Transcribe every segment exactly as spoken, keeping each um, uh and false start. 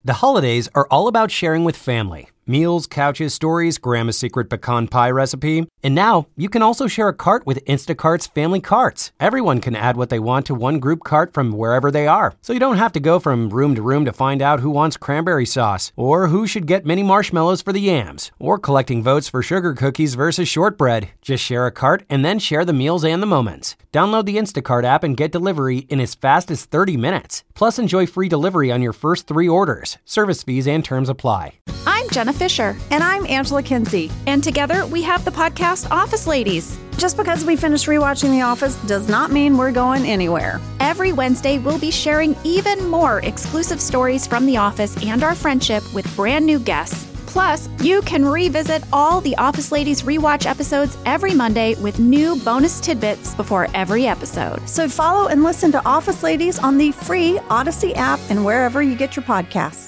The holidays are all about sharing with family. Meals, couches, stories, Grandma's secret pecan pie recipe. And now, you can also share a cart with Instacart's Family Carts. Everyone can add what they want to one group cart from wherever they are. So you don't have to go from room to room to find out who wants cranberry sauce, or who should get mini marshmallows for the yams, or collecting votes for sugar cookies versus shortbread. Just share a cart and then share the meals and the moments. Download the Instacart app and get delivery in as fast as thirty minutes. Plus, enjoy free delivery on your first three orders. Service fees and terms apply. I'm Jenna Fisher. And I'm Angela Kinsey. And together we have the podcast Office Ladies. Just because we finished rewatching The Office does not mean we're going anywhere. Every Wednesday, we'll be sharing even more exclusive stories from The Office and our friendship with brand new guests. Plus, you can revisit all the Office Ladies rewatch episodes every Monday with new bonus tidbits before every episode. So follow and listen to Office Ladies on the free Odyssey app and wherever you get your podcasts.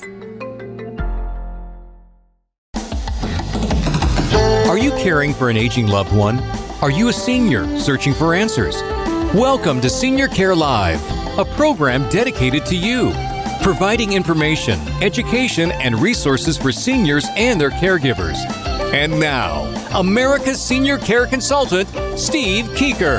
Are you caring for an aging loved one? Are you a senior searching for answers? Welcome to Senior Care Live, a program dedicated to you, providing information, education, and resources for seniors and their caregivers. And now, America's senior care consultant, Steve Keeker.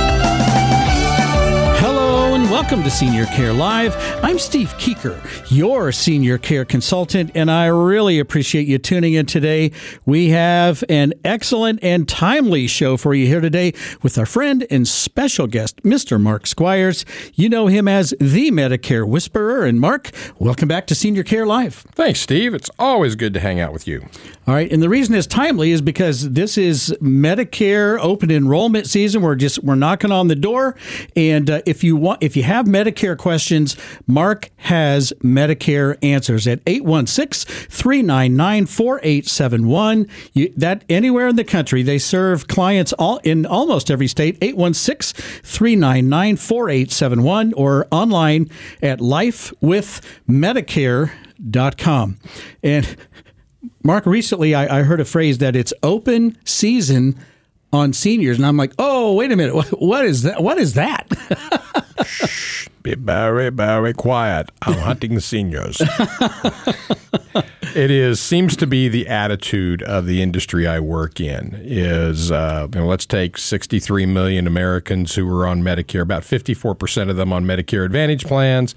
Hello and welcome to Senior Care Live. I'm Steve Keeker, your senior care consultant, and I really appreciate you tuning in today. We have an excellent and timely show for you here today with our friend and special guest, Mister Mark Squires. You know him as the Medicare Whisperer. And Mark, welcome back to Senior Care Live. Thanks, Steve. It's always good to hang out with you. All right, and the reason it's timely is because this is Medicare open enrollment season. We're just we're knocking on the door, and uh, if you want, if you have Medicare questions, Mark has Medicare answers at eight one six, three nine nine, four eight seven one. You, that anywhere in the country, they serve clients all in almost every state. eight one six, three nine nine, four eight seven one, or online at life with medicare dot com. And Mark, recently I, I heard a phrase that it's open season on seniors, and I'm like, oh, wait a minute, what, what is that? What is that? Shh, be very, very quiet. I'm hunting the seniors. It is seems to be the attitude of the industry I work in. Is uh, you know, let's take sixty-three million Americans who are on Medicare, about fifty-four percent of them on Medicare Advantage plans.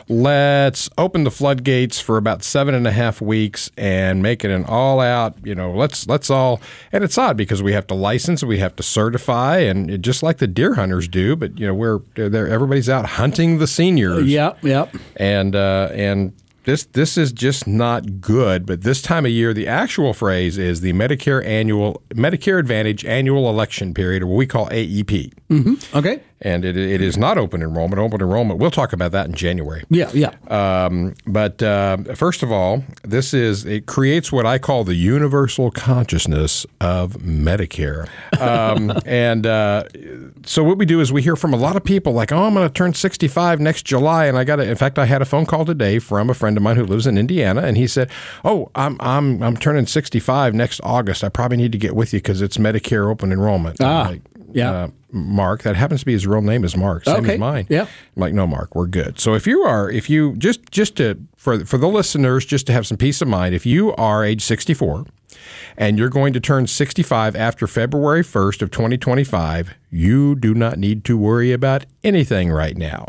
Let's open the floodgates for about seven and a half weeks and make it an all-out, you know, let's let's all, and it's odd because we have to license, we have to certify, and it, just like the deer hunters do, but, you know, we're, they're, everybody's out hunting the seniors. Yep, yep. And, uh, and, This this is just not good, but this time of year, the actual phrase is the Medicare annual Medicare Advantage annual election period, or what we call A E P. Mm-hmm. Okay. And it it is not open enrollment. Open enrollment, we'll talk about that in January. Yeah, yeah. Um, but uh, first of all, this is, it creates what I call the universal consciousness of Medicare. Um, and uh, so what we do is we hear from a lot of people like, oh, I'm going to turn sixty-five next July. And I got to, in fact, I had a phone call today from a friend of mine who lives in Indiana. And he said, oh, I'm I'm I'm turning sixty-five next August. I probably need to get with you because it's Medicare open enrollment. Ah, like, yeah. Uh, Mark, that happens to be his real name is Mark, same okay. as mine. Yeah. I'm like, no, Mark, we're good. So if you are, if you just, just to, for, for the listeners, just to have some peace of mind, if you are age sixty-four and you're going to turn sixty-five after February first of twenty twenty-five, you do not need to worry about anything right now.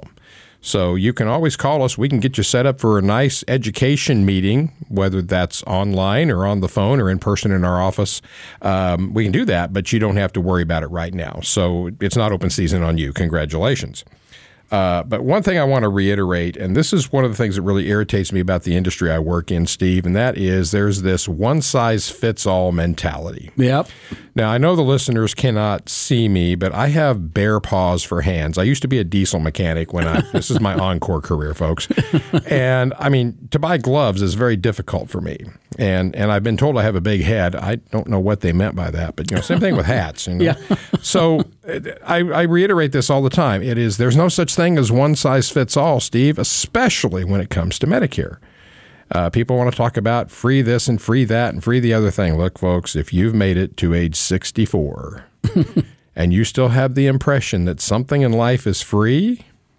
So you can always call us. We can get you set up for a nice education meeting, whether that's online or on the phone or in person in our office. Um, we can do that, but you don't have to worry about it right now. So it's not open season on you. Congratulations. Uh, but one thing I want to reiterate, and this is one of the things that really irritates me about the industry I work in, Steve, and that is there's this one-size-fits-all mentality. Yep. Now, I know the listeners cannot see me, but I have bare paws for hands. I used to be a diesel mechanic when I, this is my Encore career, folks. And I mean, to buy gloves is very difficult for me. And and I've been told I have a big head. I don't know what they meant by that, but you know, same thing with hats. You know? Yeah. So I, I reiterate this all the time. It is, there's no such thing as one size fits all, Steve, especially when it comes to Medicare. Uh, people want to talk about free this and free that and free the other thing. Look, folks, if you've made it to age sixty-four and you still have the impression that something in life is free,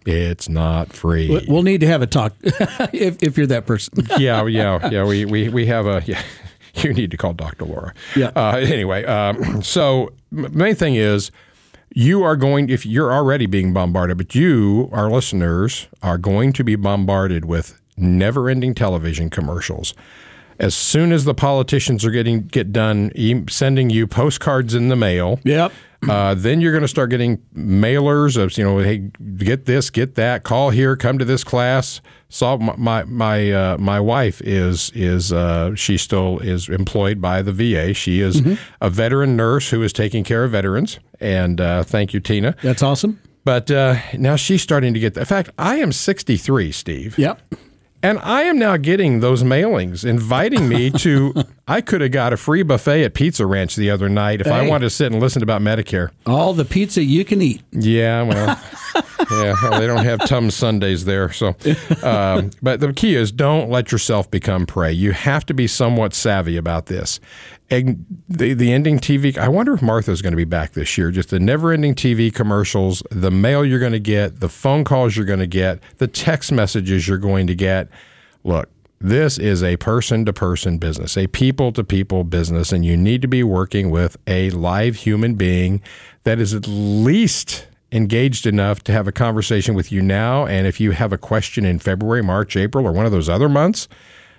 It's not free. We'll need to have a talk if, if you're that person. yeah, yeah, yeah. We, we, we have a, yeah, you need to call Doctor Laura. Yeah. Uh, anyway, um, so the main thing is you are going, if you're already being bombarded, but you, our listeners, are going to be bombarded with never-ending television commercials. As soon as the politicians are getting get done e- sending you postcards in the mail, yep. Uh, then you're going to start getting mailers of, you know, hey, get this, get that, call here, come to this class. So my my my, uh, my wife is is uh, she still is employed by the V A. She is mm-hmm. a veteran nurse who is taking care of veterans. And uh, thank you, Tina. That's awesome. But uh, now she's starting to get that. In fact, I am sixty-three, Steve. Yep. And I am now getting those mailings inviting me to, I could have got a free buffet at Pizza Ranch the other night if hey. I wanted to sit and listen about Medicare. All the pizza you can eat. Yeah, well, yeah, well, they don't have Tums Sundays there. So, um, but the key is don't let yourself become prey. You have to be somewhat savvy about this. And the, the ending T V, I wonder if Martha's going to be back this year. Just the never-ending T V commercials, the mail you're going to get, the phone calls you're going to get, the text messages you're going to get. Look, this is a person-to-person business, a people-to-people business, and you need to be working with a live human being that is at least engaged enough to have a conversation with you now. And if you have a question in February, March, April, or one of those other months,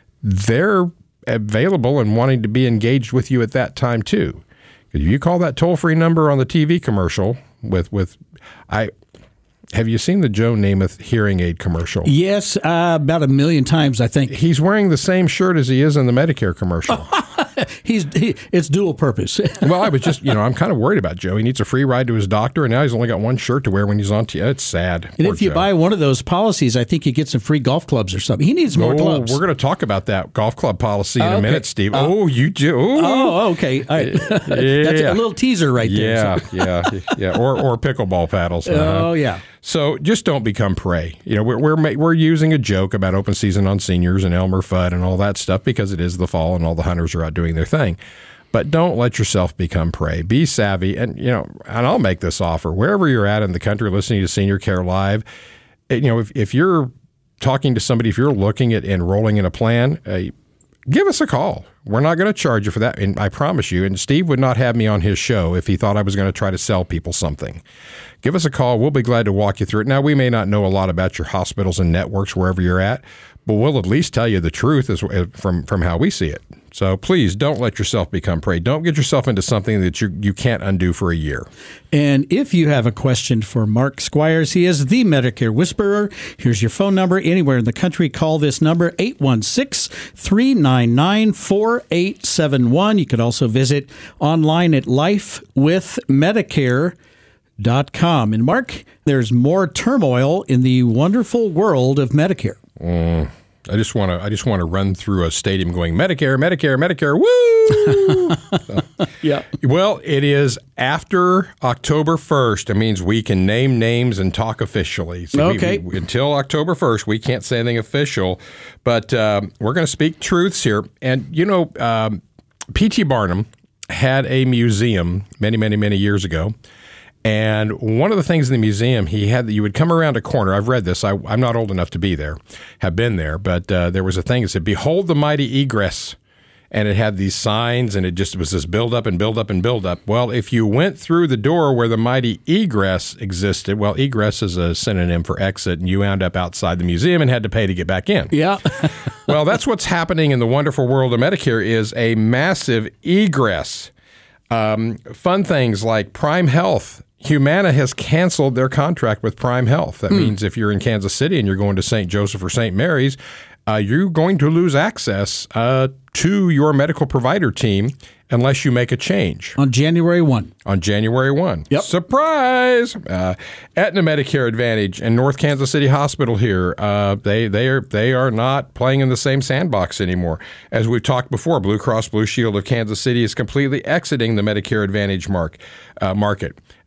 they're available and wanting to be engaged with you at that time too. If you call that toll-free number on the T V commercial with with I have you seen the Joe Namath hearing aid commercial? Yes, uh, about a million times, I think. He's wearing the same shirt as he is in the Medicare commercial. He's he, it's dual purpose. Well, I was just, you know, I'm kind of worried about Joe. He needs a free ride to his doctor, and now he's only got one shirt to wear when he's on T V. It's sad. And Poor if you Joe. buy one of those policies, I think you get some free golf clubs or something. He needs more oh, gloves. We're going to talk about that golf club policy in uh, a okay. minute, Steve. Uh, oh, you do. Oh, okay. All right. Yeah. That's a little teaser right there. Yeah, so. yeah, yeah. Or or pickleball paddles. Uh-huh. Oh, yeah. So just don't become prey. You know, we're we're we're using a joke about open season on seniors and Elmer Fudd and all that stuff because it is the fall and all the hunters are out doing their thing. But don't let yourself become prey. Be savvy, and you know, and I'll make this offer wherever you're at in the country, listening to Senior Care Live. You know, if if you're talking to somebody, if you're looking at enrolling in a plan, uh, give us a call. We're not going to charge you for that, and I promise you. And Steve would not have me on his show if he thought I was going to try to sell people something. Give us a call. We'll be glad to walk you through it. Now, we may not know a lot about your hospitals and networks wherever you're at, but we'll at least tell you the truth as, from from how we see it. So please don't let yourself become prey. Don't get yourself into something that you you can't undo for a year. And if you have a question for Mark Squires, he is the Medicare Whisperer. Here's your phone number. Anywhere in the country, call this number, eight one six, three nine nine, four eight seven one. You could also visit online at life with medicare dot com. And Mark, there's more turmoil in the wonderful world of Medicare. Mm. I just want to. I just want to run through a stadium going Medicare, Medicare, Medicare. Woo! So, yeah. Well, it is after October first. It means we can name names and talk officially. So okay. We, we, until October first, we can't say anything official, but um, we're going to speak truths here. And you know, um, P T Barnum had a museum many, many, many years ago. And one of the things in the museum, he had that you would come around a corner. I've read this. I, I'm not old enough to be there, have been there. But uh, there was a thing that said, "Behold the mighty egress." And it had these signs, and it just it was this build up and build up and build up. Well, if you went through the door where the mighty egress existed, well, egress is a synonym for exit, and you wound up outside the museum and had to pay to get back in. Yeah. Well, that's what's happening in the wonderful world of Medicare is a massive egress. Um, fun things like Prime Health. Humana has canceled their contract with Prime Health. That mm. means if you're in Kansas City and you're going to Saint Joseph or Saint Mary's, uh, you're going to lose access uh, to your medical provider team unless you make a change. On January first. On January first. Yep. Surprise! Uh, Aetna Medicare Advantage and North Kansas City Hospital here, uh, they they are they are not playing in the same sandbox anymore. As we've talked before, Blue Cross Blue Shield of Kansas City is completely exiting the Medicare Advantage mark, uh, market.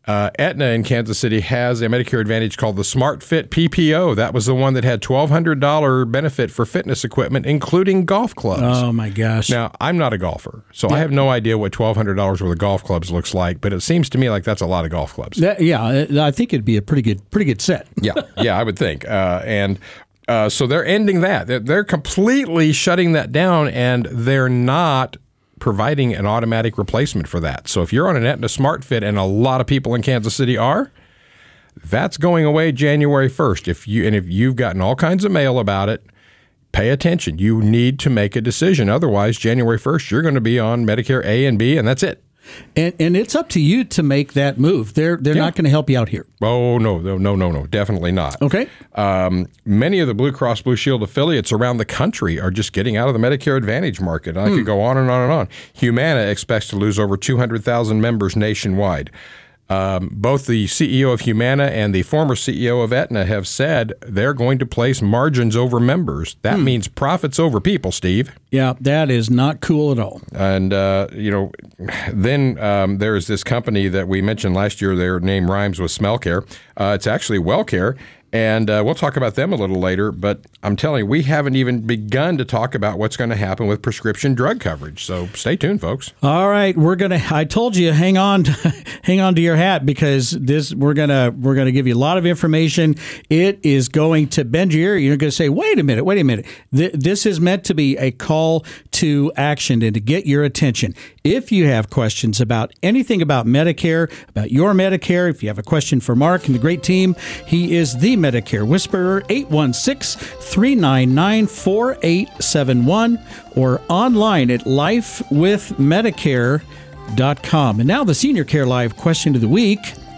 Uh, Aetna in Kansas City has a Medicare Advantage called the SmartFit P P O. That was the one that had twelve hundred dollars benefit for fitness equipment, including golf clubs. Oh, my gosh. Now, I'm not a golfer, so yeah. I have no idea what twelve hundred dollars worth of golf clubs looks like, but it seems to me like that's a lot of golf clubs. That, yeah, I think it'd be a pretty good pretty good set. yeah, yeah, I would think. Uh, and uh, so they're ending that. They're, they're completely shutting that down, and they're not providing an automatic replacement for that. So if you're on an Aetna SmartFit, and a lot of people in Kansas City are, that's going away January first. If you and if you've gotten all kinds of mail about it, pay attention. You need to make a decision. Otherwise, January first, you're going to be on Medicare A and B, and that's it. And and it's up to you to make that move. They're they're yeah. not going to help you out here. Oh, no, no, no, no, no, definitely not. Okay. Um, many of the Blue Cross Blue Shield affiliates around the country are just getting out of the Medicare Advantage market. I hmm. could go on and on and on. Humana expects to lose over two hundred thousand members nationwide. Um, both the C E O of Humana and the former C E O of Aetna have said they're going to place margins over members. That hmm. means profits over people, Steve. Yeah, that is not cool at all. And, uh, you know, then um, there is this company that we mentioned last year. Their name rhymes with SmellCare. Uh, it's actually WellCare. And uh, we'll talk about them a little later, but I'm telling you, we haven't even begun to talk about what's going to happen with prescription drug coverage. So stay tuned, folks. All right, we're gonna. I told you, hang on, hang on to your hat, because this we're gonna we're gonna give you a lot of information. It is going to bend your ear. You're going to say, "Wait a minute, wait a minute." Th- this is meant to be a call to action and to get your attention. If you have questions about anything about Medicare, about your Medicare, if you have a question for Mark and the great team, he is the Medicare Whisperer, eight one six, three nine nine, four eight seven one, or online at life with medicare dot com. And now the Senior Care Live question of the week.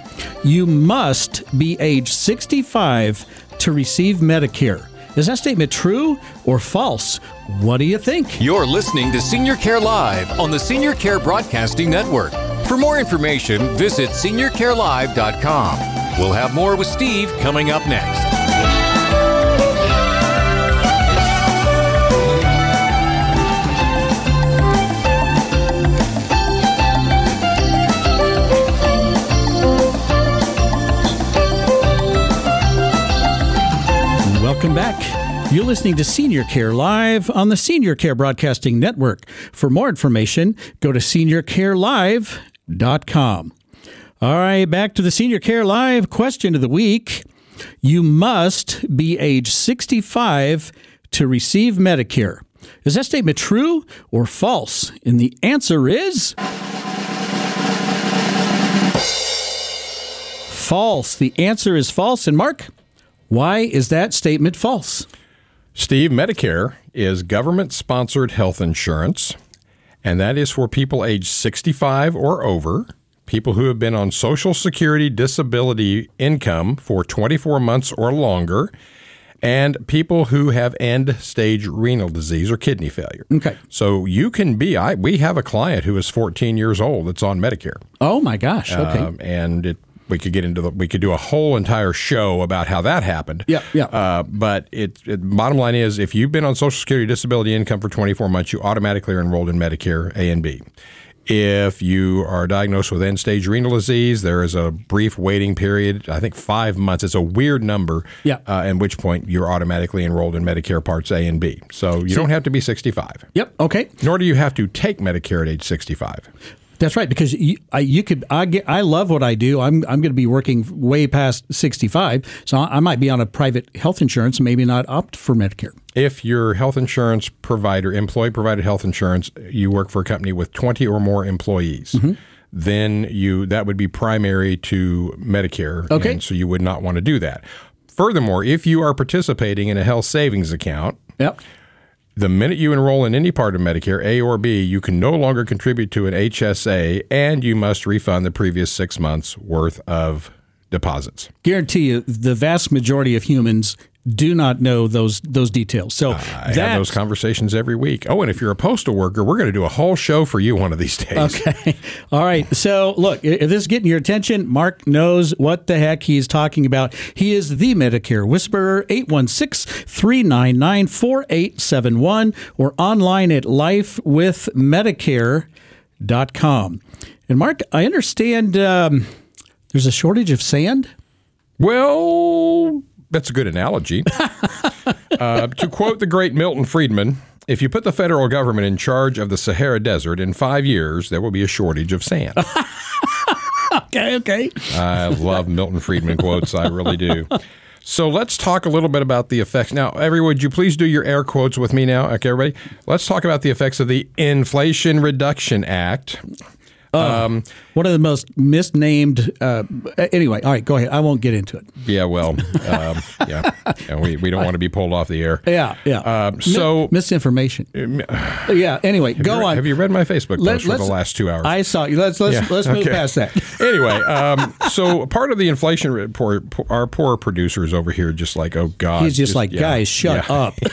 You must be age sixty-five to receive Medicare. Is that statement true or false? What do you think? You're listening to Senior Care Live on the Senior Care Broadcasting Network. For more information, visit senior care live dot com. We'll have more with Steve coming up next. Welcome back. You're listening to Senior Care Live on the Senior Care Broadcasting Network. For more information, go to senior care live dot com. All right, back to the Senior Care Live question of the week. You must be age sixty-five to receive Medicare. Is that statement true or false? And the answer is false. The answer is false. And Mark, why is that statement false? Steve, Medicare is government-sponsored health insurance, and that is for people age sixty-five or over, people who have been on Social Security disability income for twenty-four months or longer, and people who have end-stage renal disease or kidney failure. Okay. So you can be, I we have a client who is fourteen years old that's on Medicare. Oh, my gosh. Okay. Um, and it We could get into the. We could do a whole entire show about how that happened. Yeah, yeah. Uh, but it, it. Bottom line is, if you've been on Social Security disability income for twenty-four months, you automatically are enrolled in Medicare A and B. If you are diagnosed with end-stage renal disease, there is a brief waiting period. I think five months. It's a weird number. Yeah. Uh, at which point you're automatically enrolled in Medicare Parts A and B. So you See, don't have to be sixty-five. Yep. Okay. Nor do you have to take Medicare at age sixty-five. That's right, because you, I, you could. I get. I love what I do. I'm. I'm going to be working way past sixty-five, so I might be on a private health insurance, maybe not opt for Medicare. If your health insurance provider, employee-provided health insurance, you work for a company with twenty or more employees, mm-hmm. then you that would be primary to Medicare. Okay. And so you would not want to do that. Furthermore, if you are participating in a health savings account. Yep. The minute you enroll in any part of Medicare, A or B, you can no longer contribute to an H S A, and you must refund the previous six months' worth of deposits. Guarantee you, the vast majority of humans do not know those those details. So uh, I that, have those conversations every week. Oh, and if you're a postal worker, we're going to do a whole show for you one of these days. Okay. All right. So look, if this is getting your attention, Mark knows what the heck he's talking about. He is the Medicare Whisperer, eight one six, three nine nine, four eight seven one, or online at life with medicare dot com. And Mark, I understand um, There's a shortage of sand? Well, that's a good analogy. uh, to quote the great Milton Friedman, if you put the federal government in charge of the Sahara Desert in five years, there will be a shortage of sand. Okay, okay. I love Milton Friedman quotes. I really do. So let's talk a little bit about the effects. Now, everyone, would you please do your air quotes with me now? Okay, everybody? Let's talk about the effects of the Inflation Reduction Act. Uh, um, one of the most misnamed. Uh, anyway, all right, go ahead. I won't get into it. Yeah, well, um, yeah, yeah, we we don't want to be pulled off the air. Yeah, yeah. Um, so M- misinformation. Uh, yeah. Anyway, go you, on. Have you read my Facebook post Let, for the last two hours? I saw you. Let's let's yeah, let's move okay. past that. Anyway, um, so part of the inflation report, our poor producers over here, just like, oh God, he's just, just like, yeah, guys, shut yeah. up.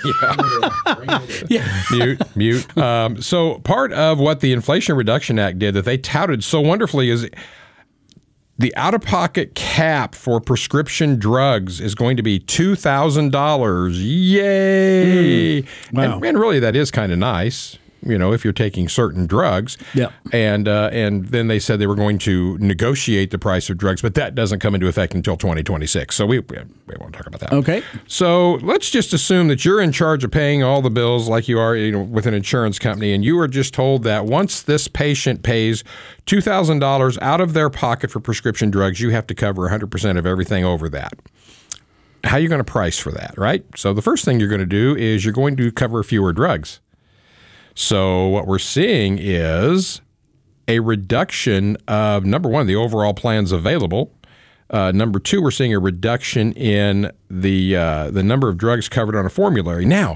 yeah. yeah. Mute, mute. Um, so part of what the Inflation Reduction Act did that they touted so wonderfully is the out-of-pocket cap for prescription drugs is going to be two thousand dollars. Yay! Mm. Wow. And, and really, that is kind of nice, you know, if you're taking certain drugs. Yeah. And, uh, and then they said they were going to negotiate the price of drugs, but that doesn't come into effect until twenty twenty-six. So we, we, we won't talk about that. Okay. So let's just assume that you're in charge of paying all the bills like you are, you know, with an insurance company, and you are just told that once this patient pays two thousand dollars out of their pocket for prescription drugs, you have to cover one hundred percent of everything over that. How are you going to price for that, right? So the first thing you're going to do is you're going to cover fewer drugs. So what we're seeing is a reduction of, number one, the overall plans available. Uh, number two, we're seeing a reduction in the uh, the number of drugs covered on a formulary. Now,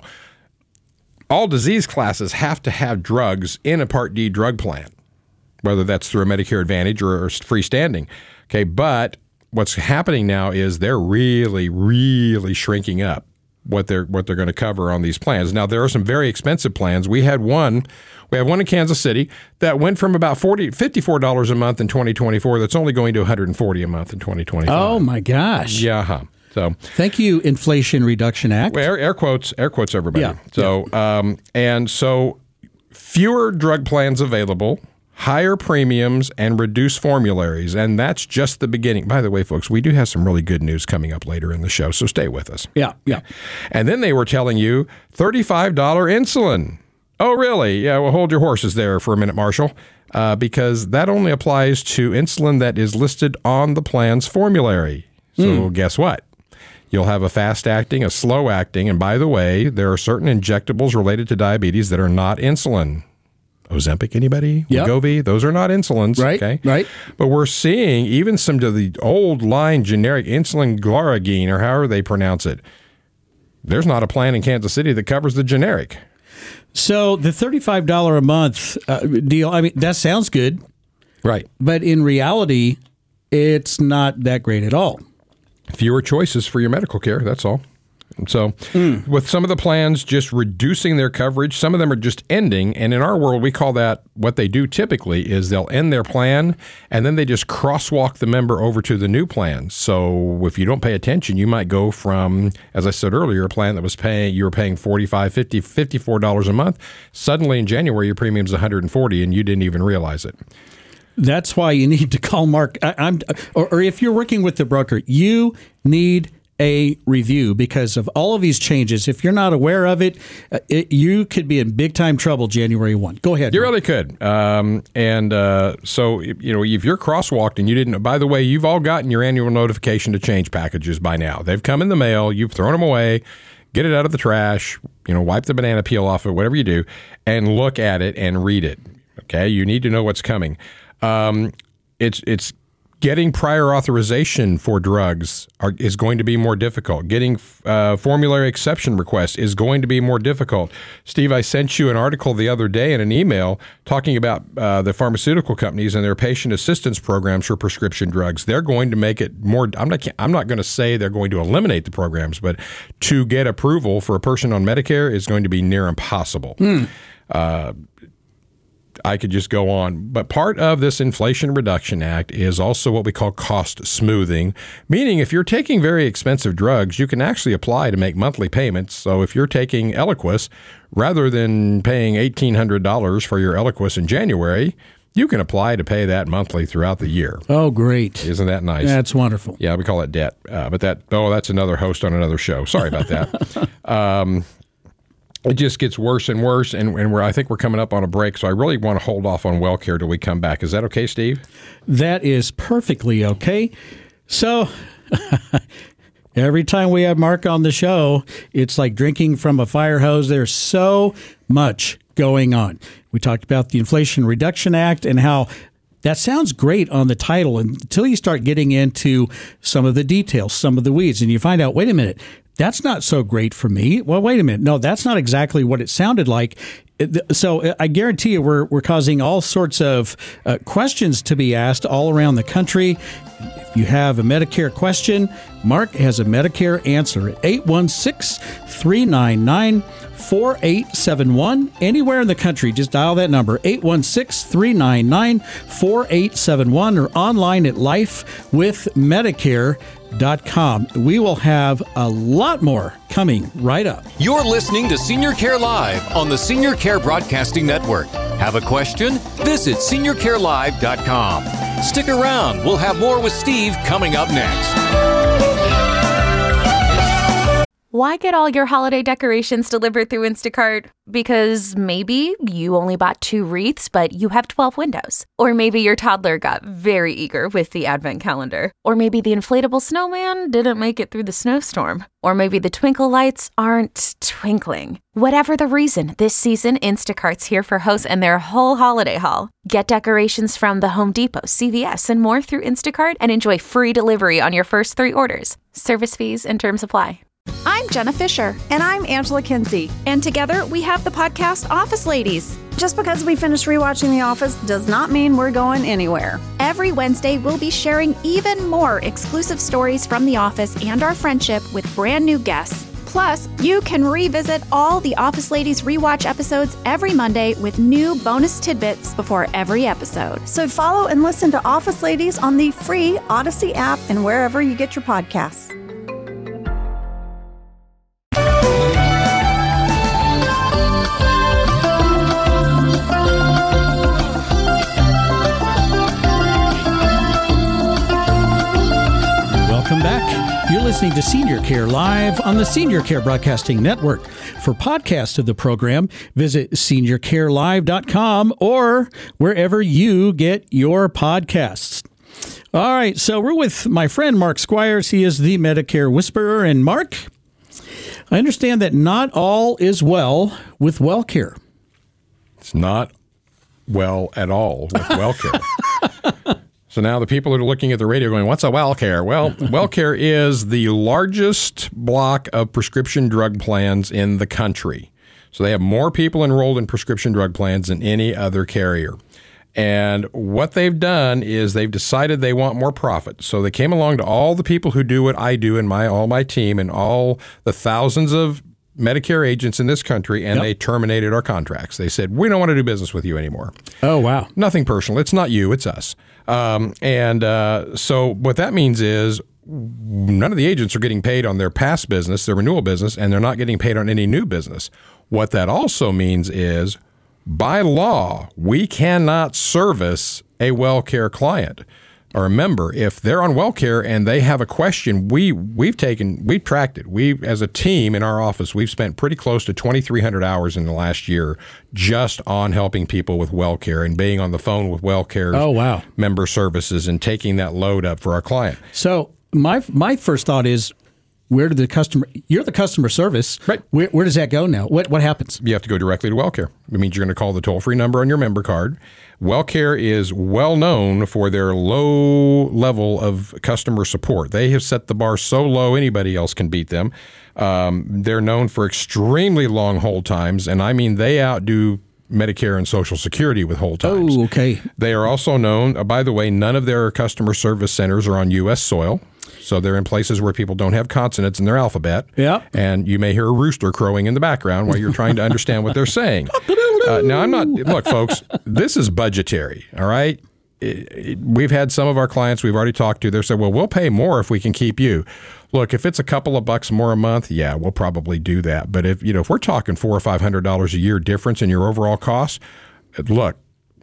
all disease classes have to have drugs in a Part D drug plan, whether that's through a Medicare Advantage or, or freestanding. Okay, but what's happening now is they're really, really shrinking up what they're what they're going to cover on these plans. Now, there are some very expensive plans. We had one, we have one in Kansas City that went from about forty, fifty-four dollars a month in twenty twenty-four. That's only going to one hundred forty dollars a month in twenty twenty-five. Oh my gosh! Yeah, huh. So thank you, Inflation Reduction Act. Well, air, air quotes, air quotes, everybody. Yeah. So yeah. Um, and so fewer drug plans available, higher premiums, and reduced formularies. And that's just the beginning. By the way, folks, we do have some really good news coming up later in the show, so stay with us. Yeah, yeah. And then they were telling you thirty-five dollars insulin. Oh, really? Yeah, well, hold your horses there for a minute, Marshall, uh, because that only applies to insulin that is listed on the plan's formulary. So mm. guess what? You'll have a fast-acting, a slow-acting, and by the way, there are certain injectables related to diabetes that are not insulin. Ozempic, anybody? Yep. Wegovy, those are not insulins. Right, okay? right. But we're seeing even some of the old line generic insulin glargine, or however they pronounce it. There's not a plan in Kansas City that covers the generic. So the thirty-five dollars a month uh, deal, I mean, that sounds good. Right. But in reality, it's not that great at all. Fewer choices for your medical care, that's all. And so mm. with some of the plans just reducing their coverage, some of them are just ending. And in our world, we call that, what they do typically is they'll end their plan and then they just crosswalk the member over to the new plan. So if you don't pay attention, you might go from, as I said earlier, a plan that was paying, you were paying forty-five dollars, fifty dollars, fifty-four dollars a month. Suddenly in January, your premium's one hundred forty dollars and you didn't even realize it. That's why you need to call Mark. I, I'm, or, or if you're working with the broker, you need a review because of all of these changes. If you're not aware of it, it you could be in big time trouble January first. Go ahead. You Mark. Really could. Um, and uh, so, you know, if you're crosswalked and you didn't, by the way, you've all gotten your annual notification to change packages by now. They've come in the mail. You've thrown them away. Get it out of the trash. You know, wipe the banana peel off it, whatever you do, and look at it and read it. Okay? You need to know what's coming. Um, it's it's getting prior authorization for drugs are, is going to be more difficult. Getting uh, formulary exception requests is going to be more difficult. Steve, I sent you an article the other day in an email talking about uh, the pharmaceutical companies and their patient assistance programs for prescription drugs. They're going to make it more. I'm not. I'm not going to say they're going to eliminate the programs, but to get approval for a person on Medicare is going to be near impossible. Mm. Uh, I could just go on. But part of this Inflation Reduction Act is also what we call cost smoothing, meaning if you're taking very expensive drugs, you can actually apply to make monthly payments. So if you're taking Eliquis, rather than paying eighteen hundred dollars for your Eliquis in January, You can apply to pay that monthly throughout the year. Oh, great. Isn't that nice? That's wonderful. Yeah, we call it debt. Uh, but that, oh, that's another host on another show. Sorry about that. um, it just gets worse and worse, and, and we're, I think we're coming up on a break, so I really want to hold off on WellCare till we come back. Is that okay, Steve? That is perfectly okay. So... Every time we have Mark on the show, it's like drinking from a fire hose. There's so much going on. We talked about the Inflation Reduction Act and how that sounds great on the title until you start getting into some of the details, some of the weeds, and you find out, wait a minute, that's not so great for me. Well, wait a minute. No, that's not exactly what it sounded like. So I guarantee you we're, we're causing all sorts of uh, questions to be asked all around the country. If you have a Medicare question, Mark has a Medicare answer at eight one six, three nine nine, four eight seven one. Anywhere in the country, just dial that number, eight one six, three nine nine, four eight seven one, or online at life with medicare dot com. We will have a lot more coming right up. You're listening to Senior Care Live on the Senior Care Broadcasting Network. Have a question? Visit senior care live dot com. Stick around. We'll have more with Steve coming up next. Why get all your holiday decorations delivered through Instacart? Because maybe you only bought two wreaths, but you have twelve windows. Or maybe your toddler got very eager with the advent calendar. Or maybe the inflatable snowman didn't make it through the snowstorm. Or maybe the twinkle lights aren't twinkling. Whatever the reason, this season, Instacart's here for hosts and their whole holiday haul. Get decorations from the Home Depot, C V S, and more through Instacart and enjoy free delivery on your first three orders. Service fees and terms apply. I'm Jenna Fisher. And I'm Angela Kinsey. And together we have the podcast Office Ladies. Just because we finished rewatching The Office does not mean we're going anywhere. Every Wednesday, we'll be sharing even more exclusive stories from The Office and our friendship with brand new guests. Plus, you can revisit all the Office Ladies rewatch episodes every Monday with new bonus tidbits before every episode. So follow and listen to Office Ladies on the free Odyssey app and wherever you get your podcasts. Welcome back. You're listening to Senior Care Live on the Senior Care Broadcasting Network. For podcasts of the program, visit senior care live dot com or wherever you get your podcasts. All right, so we're with my friend Mark Squires. He is the Medicare Whisperer. And Mark, I understand that not all is well with WellCare. It's not well at all with WellCare. So now the people that are looking at the radio going, what's a WellCare? Well, WellCare is the largest block of prescription drug plans in the country. So they have more people enrolled in prescription drug plans than any other carrier. And what they've done is they've decided they want more profit. So they came along to all the people who do what I do and my all my team and all the thousands of Medicare agents in this country, and yep. they terminated our contracts. They said, we don't want to do business with you anymore. Oh, wow. Nothing personal. It's not you. It's us. Um, and uh, so what that means is none of the agents are getting paid on their past business, their renewal business, and they're not getting paid on any new business. What that also means is, by law, we cannot service a WellCare client or a member. If they're on WellCare and they have a question, we, we've taken, we've tracked it. We, as a team in our office, we've spent pretty close to twenty-three hundred hours in the last year just on helping people with WellCare and being on the phone with WellCare's oh, wow. member services and taking that load up for our client. So my my first thought is, where did the customer, you're the customer service. Right. Where, where does that go now? What what happens? You have to go directly to WellCare. It means you're going to call the toll-free number on your member card. WellCare is well known for their low level of customer support. They have set the bar so low anybody else can beat them. Um, they're known for extremely long hold times, and I mean they outdo Medicare and Social Security with hold times. Oh, okay. They are also known, uh, by the way, none of their customer service centers are on U S soil. So they're in places where people don't have consonants in their alphabet. Yeah. And you may hear a rooster crowing in the background while you're trying to understand what they're saying. Uh, now, I'm not, look, folks, this is budgetary, all right? It, it, we've had some of our clients we've already talked to. They said, well, we'll pay more if we can keep you. Look, if it's a couple of bucks more a month, yeah, we'll probably do that. But if, you know, if we're talking four or five hundred dollars a year difference in your overall costs, look,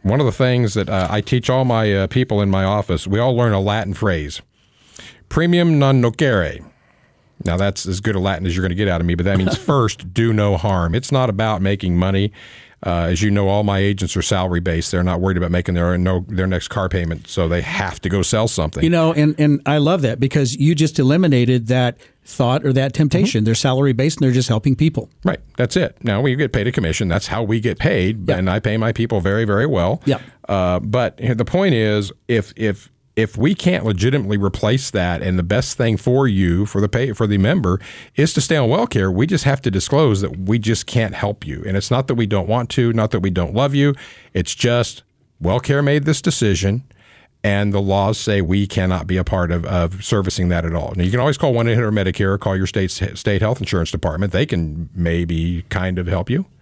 one of the things that uh, I teach all my uh, people in my office, we all learn a Latin phrase, primum non nocere. Now, that's as good a Latin as you're going to get out of me, but that means first, do no harm. It's not about making money. Uh, as you know, all my agents are salary-based. They're not worried about making their no, their next car payment, so they have to go sell something. You know, and, and I love that because you just eliminated that thought or that temptation. Mm-hmm. They're salary-based and they're just helping people. Right. That's it. Now, we get paid a commission. That's how we get paid, yep. and I pay my people very, very well. Yeah. Uh, but the point is, if if if we can't legitimately replace that, and the best thing for you, for the pay, for the member, is to stay on WellCare, we just have to disclose that we just can't help you. And it's not that we don't want to, not that we don't love you. It's just WellCare made this decision, and the laws say we cannot be a part of, of servicing that at all. Now, you can always call one eight hundred Medicare or call your state state health insurance department. They can maybe kind of help you.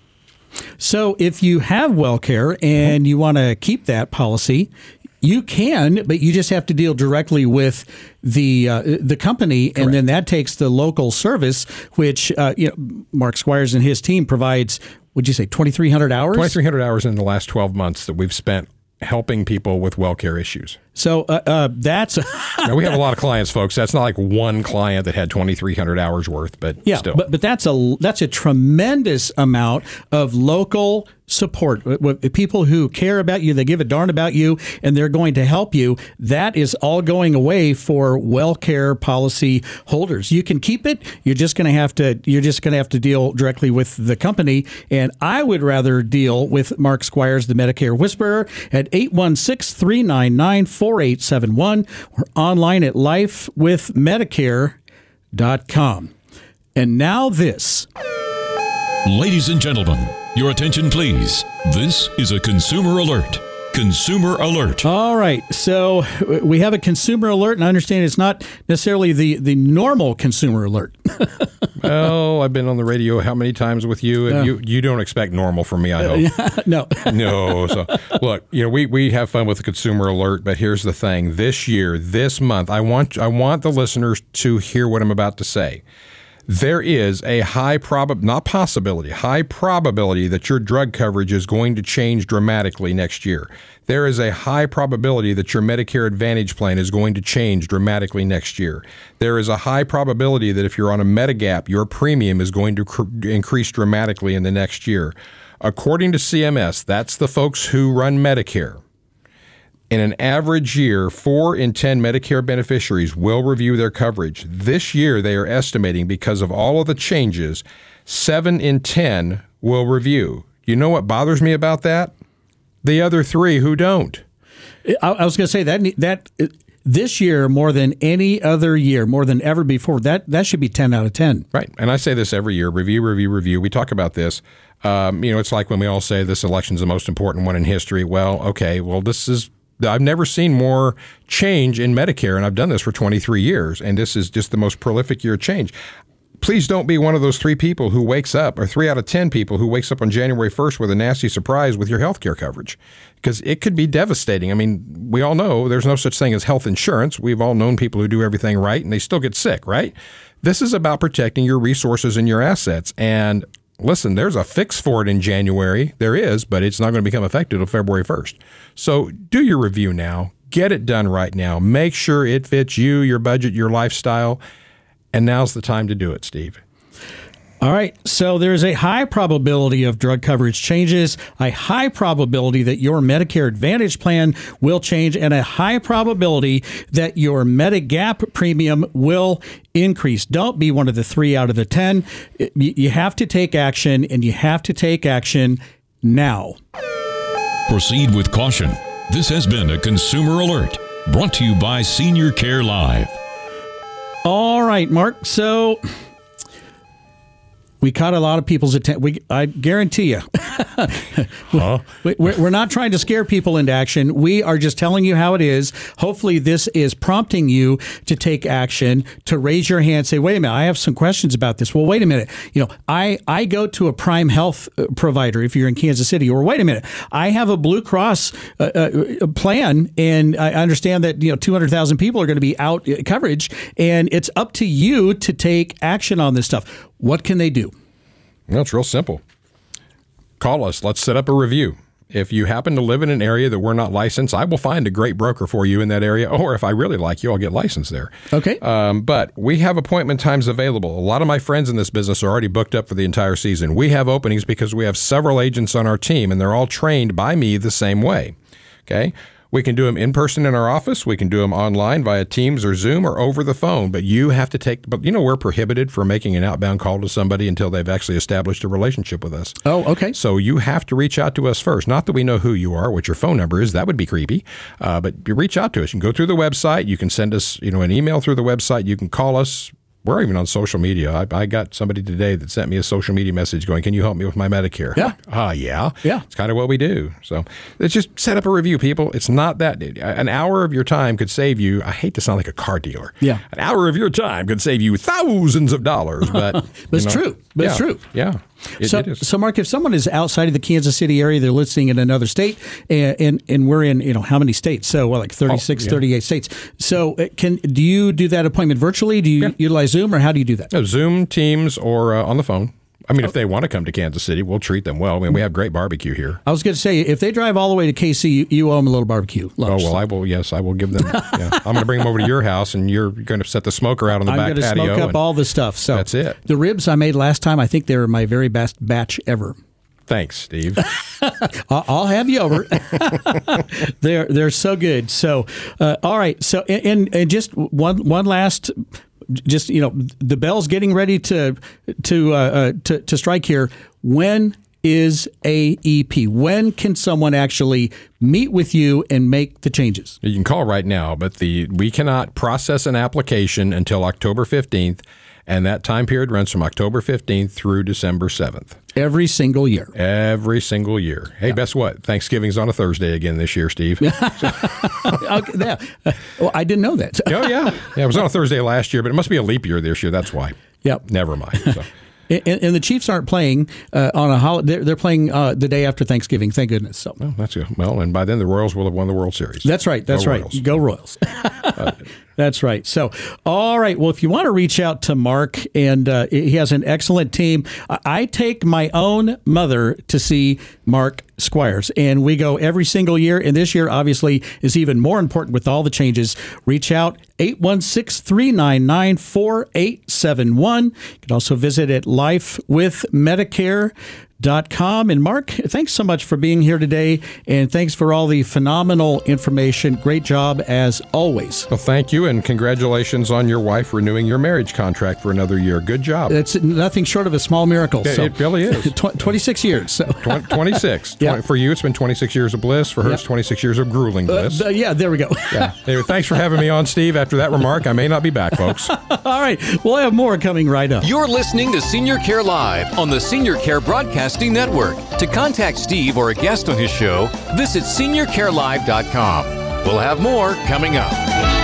So if you have WellCare and you want to keep that policy, you can, but you just have to deal directly with the uh, the company, and Correct. Then that takes the local service, which uh, you know Mark Squires and his team provides. Would you say twenty-three hundred hours? twenty-three hundred hours in the last twelve months that we've spent helping people with WellCare issues. So uh, uh, that's now, we have a lot of clients, folks. That's not like one client that had twenty-three hundred hours worth, but yeah, still. But but that's a that's a tremendous amount of local support. People who care about you, they give a darn about you, and they're going to help you. That is all going away for WellCare policy holders. You can keep it. You're just going to have to. You're just going to have to deal directly with the company. And I would rather deal with Mark Squires, the Medicare Whisperer, at eight one six, three nine nine, four eight seven one or online at life with medicare dot com. And now this. Ladies and gentlemen, your attention, please. This is a consumer alert. Consumer alert. All right. So we have a consumer alert, and I understand it's not necessarily the, the normal consumer alert. Well, I've been on the radio how many times with you, and uh, you, you don't expect normal from me, I hope. Uh, no. No. So, look, you know, we, we have fun with the consumer alert, but here's the thing. This year, this month, I want I want the listeners to hear what I'm about to say. There is a high prob not possibility, high probability that your drug coverage is going to change dramatically next year. There is a high probability that your Medicare Advantage plan is going to change dramatically next year. There is a high probability that if you're on a Medigap, your premium is going to cr- increase dramatically in the next year. According to C M S, that's the folks who run Medicare. In an average year, four in ten Medicare beneficiaries will review their coverage. This year, they are estimating, because of all of the changes, seven in ten will review. You know what bothers me about that? The other three who don't. I, I was going to say that that this year, more than any other year, more than ever before, that, that should be ten out of ten. Right. And I say this every year, review, review, review. We talk about this. Um, you know, it's like when we all say this election's the most important one in history. Well, okay, well, this is I've never seen more change in Medicare, and I've done this for twenty-three years, and this is just the most prolific year of change. Please don't be one of those three people who wakes up, or three out of ten people who wakes up on January first with a nasty surprise with your health care coverage, because it could be devastating. I mean, we all know there's no such thing as health insurance. We've all known people who do everything right, and they still get sick, right? This is about protecting your resources and your assets, and listen, there's a fix for it in January. There is, but it's not going to become effective until February first. So do your review now. Get it done right now. Make sure it fits you, your budget, your lifestyle. And now's the time to do it, Steve. All right. So there's a high probability of drug coverage changes, a high probability that your Medicare Advantage plan will change, and a high probability that your Medigap premium will increase. Don't be one of the three out of the ten. You have to take action, and you have to take action now. Proceed with caution. This has been a Consumer Alert, brought to you by Senior Care Live. All right, Mark. So we caught a lot of people's attention. We, I guarantee you. huh? we, we're, we're not trying to scare people into action. We are just telling you how it is. Hopefully this is prompting you to take action, to raise your hand, say, wait a minute, I have some questions about this. Well, wait a minute. You know, I, I go to a Prime Health provider if you're in Kansas City, or wait a minute, I have a Blue Cross uh, uh, plan, and I understand that, you know, two hundred thousand people are going to be out uh, coverage, and it's up to you to take action on this stuff. What can they do? Well, it's real simple. Call us. Let's set up a review. If you happen to live in an area that we're not licensed, I will find a great broker for you in that area. Or if I really like you, I'll get licensed there. Okay. Um, but we have appointment times available. A lot of my friends in this business are already booked up for the entire season. We have openings because we have several agents on our team, and they're all trained by me the same way. Okay. We can do them in person in our office. We can do them online via Teams or Zoom or over the phone. But you have to take, but you know, we're prohibited from making an outbound call to somebody until they've actually established a relationship with us. Oh, okay. So you have to reach out to us first. Not that we know who you are, what your phone number is. That would be creepy. Uh, but you reach out to us. You can go through the website. You can send us, you know, an email through the website. You can call us. We're even on social media. I, I got somebody today that sent me a social media message going, can you help me with my Medicare? Yeah. Ah, uh, yeah. Yeah. It's kind of what we do. So let's just set up a review, people. It's not that. An hour of your time could save you. I hate to sound like a car dealer. Yeah. An hour of your time could save you thousands of dollars. But, but it's you know, true. But yeah, it's true. Yeah. It, so, it is. so, Mark, if someone is outside of the Kansas City area, they're listening in another state, and and, and we're in, you know, how many states? So, well, like thirty-six, oh, yeah. thirty-eight states. So, can do you do that appointment virtually? Do you yeah. utilize Zoom, or how do you do that? No, Zoom, Teams, or uh, on the phone. I mean, if they want to come to Kansas City, we'll treat them well. I mean, we have great barbecue here. I was going to say, if they drive all the way to K C, you, you owe them a little barbecue lunch. Oh, well, I will, yes, I will give them. Yeah. I'm going to bring them over to your house, and you're going to set the smoker out on the I'm back patio. I'm going to smoke up all the stuff. So that's it. The ribs I made last time, I think they were my very best batch ever. Thanks, Steve. I'll have you over. they're they're so good. So, uh, all right. So, and, and just one one last... Just, you know, the bell's getting ready to to uh, uh, to, to strike here. When is A E P? When can someone actually meet with you and make the changes? You can call right now, but the we cannot process an application until October fifteenth, and that time period runs from October fifteenth through December seventh. Every single year. Every single year. Hey, yeah. Guess what? Thanksgiving's on a Thursday again this year, Steve. okay, yeah. Well, I didn't know that. oh, yeah. Yeah, it was on a Thursday last year, but it must be a leap year this year. That's why. Yep. Never mind. So. And, and the Chiefs aren't playing uh, on a holiday. They're, they're playing uh, the day after Thanksgiving. Thank goodness. So oh, that's good. Well, and by then the Royals will have won the World Series. That's right. That's Go right. Royals. Go Royals. uh, That's right. So, all right. Well, if you want to reach out to Mark, and uh, he has an excellent team. I take my own mother to see Mark Squires, and we go every single year. And this year, obviously, is even more important with all the changes. Reach out, eight one six, three nine nine, four eight seven one. You can also visit at life with medicare dot com. And Mark, thanks so much for being here today, and thanks for all the phenomenal information. Great job as always. Well, thank you, and congratulations on your wife renewing your marriage contract for another year. Good job. It's nothing short of a small miracle. It, so. it really is. twenty-six years. So. twenty-six. Yeah. For you, it's been twenty-six years of bliss. For her, yeah. it's twenty-six years of grueling bliss. Uh, yeah, there we go. yeah. Anyway, thanks for having me on, Steve. After that remark, I may not be back, folks. All right. We'll have more coming right up. You're listening to Senior Care Live on the Senior Care Broadcasting Network. To contact Steve or a guest on his show, visit senior care live dot com. We'll have more coming up.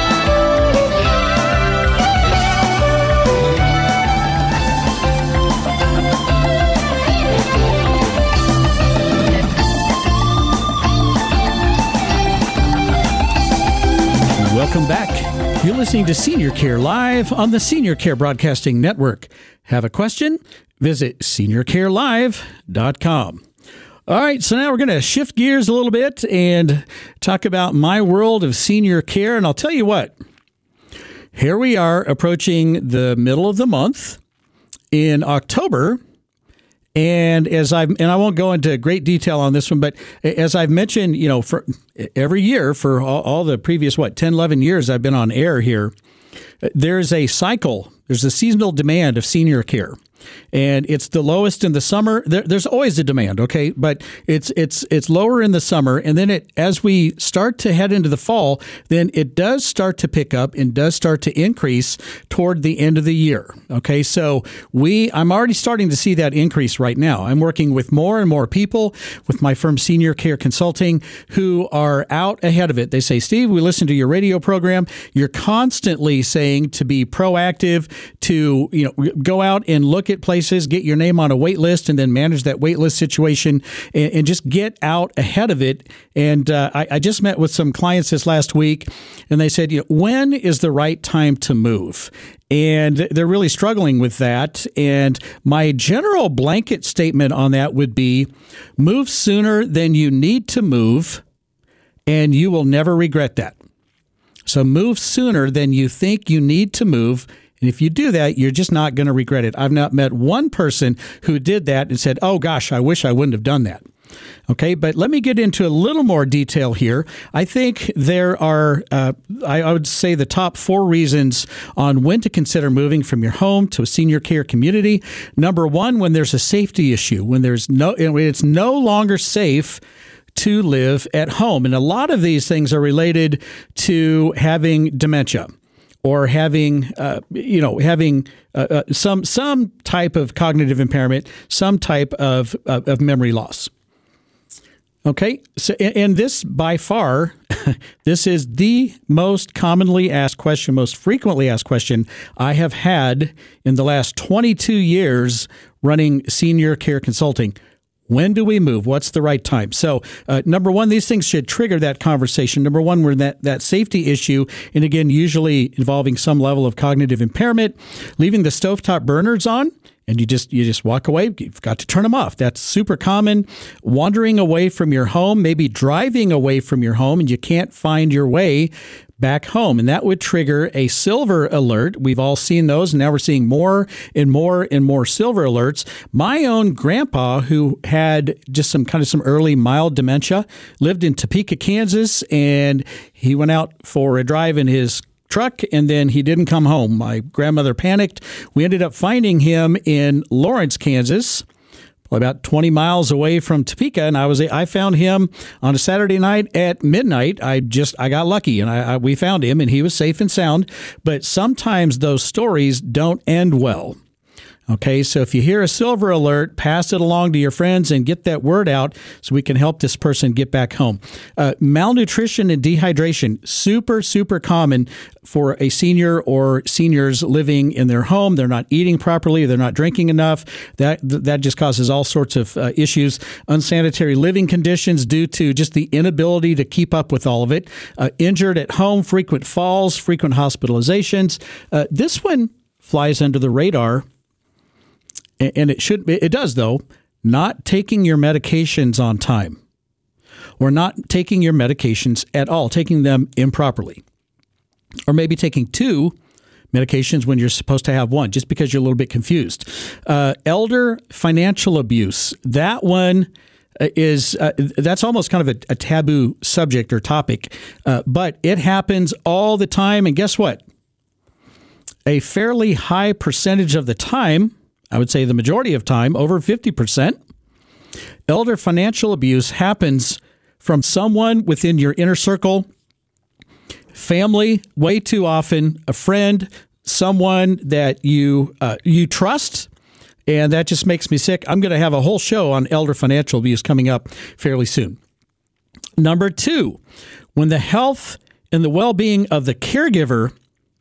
Welcome back. You're listening to Senior Care Live on the Senior Care Broadcasting Network. Have a question? Visit senior care live dot com. All right, so now we're going to shift gears a little bit and talk about my world of senior care. And I'll tell you what, here we are approaching the middle of the month in October. And as I've, and I won't go into great detail on this one, but as I've mentioned, you know, for every year for all, all the previous, what, ten, eleven years I've been on air here, there's a cycle, there's a seasonal demand of senior care. And it's the lowest in the summer. There, there's always a demand, okay, but it's it's it's lower in the summer, and then it as we start to head into the fall, then it does start to pick up and does start to increase toward the end of the year. Okay, so we I'm already starting to see that increase right now. I'm working with more and more people with my firm Senior Care Consulting who are out ahead of it. They say, Steve, we listen to your radio program. You're constantly saying to be proactive, to you know go out and look marketplaces, get your name on a wait list, and then manage that wait list situation and, and just get out ahead of it. And uh, I, I just met with some clients this last week, and they said, you know, when is the right time to move? And they're really struggling with that. And my general blanket statement on that would be move sooner than you need to move, and you will never regret that. So move sooner than you think you need to move. And if you do that, you're just not going to regret it. I've not met one person who did that and said, oh, gosh, I wish I wouldn't have done that. Okay, but let me get into a little more detail here. I think there are, uh, I, I would say, the top four reasons on when to consider moving from your home to a senior care community. Number one, when there's a safety issue, when there's no, it's no longer safe to live at home. And a lot of these things are related to having dementia or having, uh, you know, having uh, uh, some some type of cognitive impairment, some type of, of, of memory loss. Okay, so and this by far, this is the most commonly asked question, most frequently asked question I have had in the last twenty-two years running senior care consulting. When do we move? What's the right time? So, uh, number one, these things should trigger that conversation. Number one, we're in that, that safety issue, and again, usually involving some level of cognitive impairment, leaving the stovetop burners on. And you just you just walk away. You've got to turn them off. That's super common. Wandering away from your home, maybe driving away from your home, and you can't find your way back home. And that would trigger a silver alert. We've all seen those, and now we're seeing more and more and more silver alerts. My own grandpa, who had just some kind of some early mild dementia, lived in Topeka, Kansas, and he went out for a drive in his truck, and then he didn't come home. My grandmother panicked. We ended up finding him in Lawrence, Kansas, about twenty miles away from Topeka, and I was I found him on a Saturday night at midnight. I just I got lucky, and I, I we found him, and he was safe and sound. But sometimes those stories don't end well. Okay, so if you hear a silver alert, pass it along to your friends and get that word out so we can help this person get back home. Uh, malnutrition and dehydration, super, super common for a senior or seniors living in their home. They're not eating properly. They're not drinking enough. That that just causes all sorts of uh, issues. Unsanitary living conditions due to just the inability to keep up with all of it. Uh, injured at home, frequent falls, frequent hospitalizations. Uh, this one flies under the radar. And it should, it does though, not taking your medications on time or not taking your medications at all, taking them improperly, or maybe taking two medications when you're supposed to have one just because you're a little bit confused. Uh, elder financial abuse, that one is, uh, that's almost kind of a, a taboo subject or topic, uh, but it happens all the time. And guess what? A fairly high percentage of the time, I would say the majority of time, over fifty percent, elder financial abuse happens from someone within your inner circle, family, way too often, a friend, someone that you uh, you trust, and that just makes me sick. I'm going to have a whole show on elder financial abuse coming up fairly soon. Number two, when the health and the well-being of the caregiver,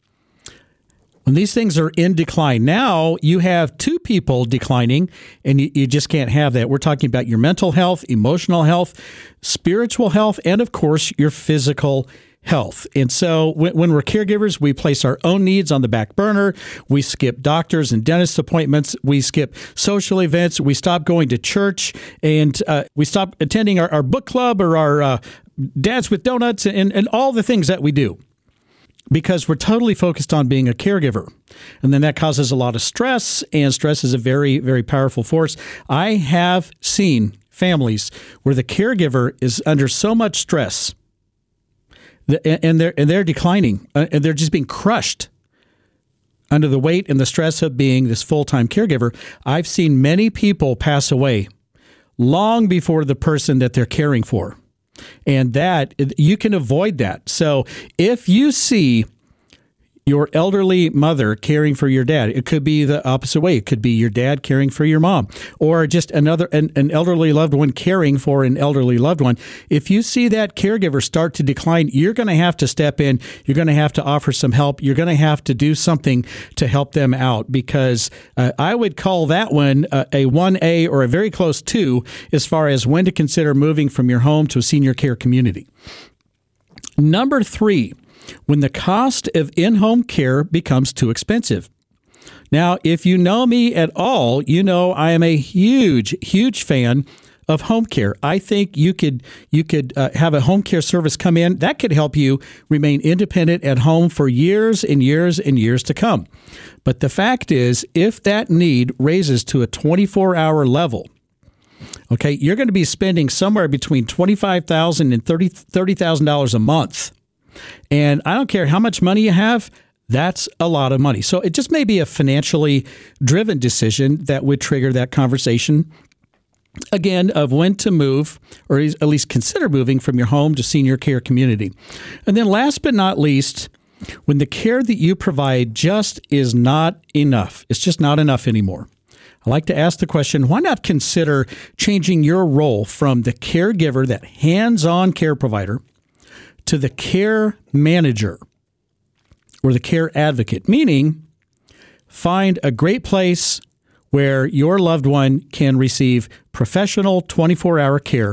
when these things are in decline, now you have two people declining, and you, you just can't have that. We're talking about your mental health, emotional health, spiritual health, and of course, your physical health. And so when, when we're caregivers, we place our own needs on the back burner. We skip doctors and dentist appointments. We skip social events. We stop going to church, and uh, we stop attending our, our book club or our uh, Dads with Donuts and, and all the things that we do, because we're totally focused on being a caregiver. And then that causes a lot of stress, and stress is a very, very powerful force. I have seen families where the caregiver is under so much stress, and they're, and they're declining, and they're just being crushed under the weight and the stress of being this full-time caregiver. I've seen many people pass away long before the person that they're caring for. And that, you can avoid that. So if you see your elderly mother caring for your dad. It could be the opposite way. It could be your dad caring for your mom, or just another an, an elderly loved one caring for an elderly loved one. If you see that caregiver start to decline, you're going to have to step in. You're going to have to offer some help. You're going to have to do something to help them out, because uh, I would call that one uh, a one A or a very close two as far as when to consider moving from your home to a senior care community. Number three, when the cost of in-home care becomes too expensive. Now, if you know me at all, you know I am a huge, huge fan of home care. I think you could you could uh, have a home care service come in that could help you remain independent at home for years and years and years to come. But the fact is, if that need raises to a twenty-four hour level, okay, you're going to be spending somewhere between twenty-five thousand dollars and thirty thousand dollars a month. And I don't care how much money you have, that's a lot of money. So it just may be a financially driven decision that would trigger that conversation, again, of when to move, or at least consider moving from your home to senior care community. And then last but not least, when the care that you provide just is not enough. It's just not enough anymore. I like to ask the question, why not consider changing your role from the caregiver, that hands-on care provider, to the care manager or the care advocate, meaning find a great place where your loved one can receive professional twenty-four hour care,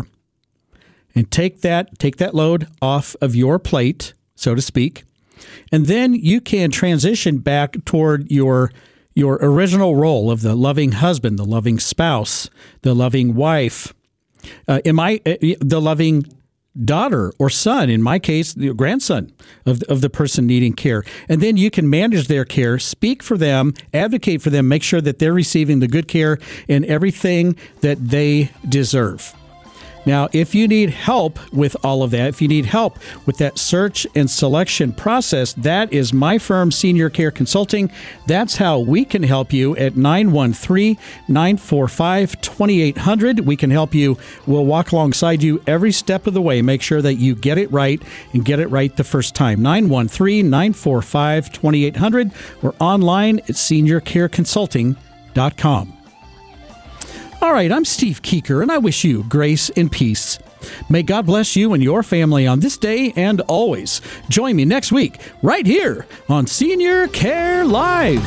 and take that take that load off of your plate, so to speak, and then you can transition back toward your your original role of the loving husband, the loving spouse, the loving wife, uh, in my uh, the loving daughter or son, in my case, the grandson of the, of the person needing care. And then you can manage their care, speak for them, advocate for them, make sure that they're receiving the good care and everything that they deserve. Now, if you need help with all of that, if you need help with that search and selection process, that is my firm, Senior Care Consulting. That's how we can help you at nine one three, nine four five, two eight zero zero. We can help you. We'll walk alongside you every step of the way. Make sure that you get it right and get it right the first time. nine one three, nine four five, two eight zero zero. We're online at senior care consulting dot com. All right, I'm Steve Keeker, and I wish you grace and peace. May God bless you and your family on this day and always. Join me next week, right here on Senior Care Live.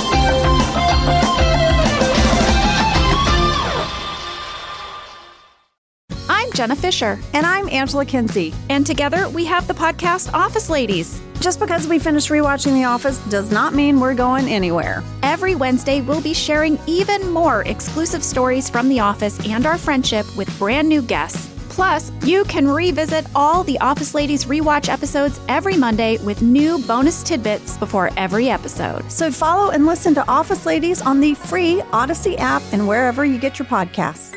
I'm Jenna Fisher. And I'm Angela Kinsey. And together we have the podcast Office Ladies. Just because we finished rewatching The Office does not mean we're going anywhere. Every Wednesday, we'll be sharing even more exclusive stories from The Office and our friendship with brand new guests. Plus, you can revisit all the Office Ladies rewatch episodes every Monday with new bonus tidbits before every episode. So follow and listen to Office Ladies on the free Odyssey app and wherever you get your podcasts.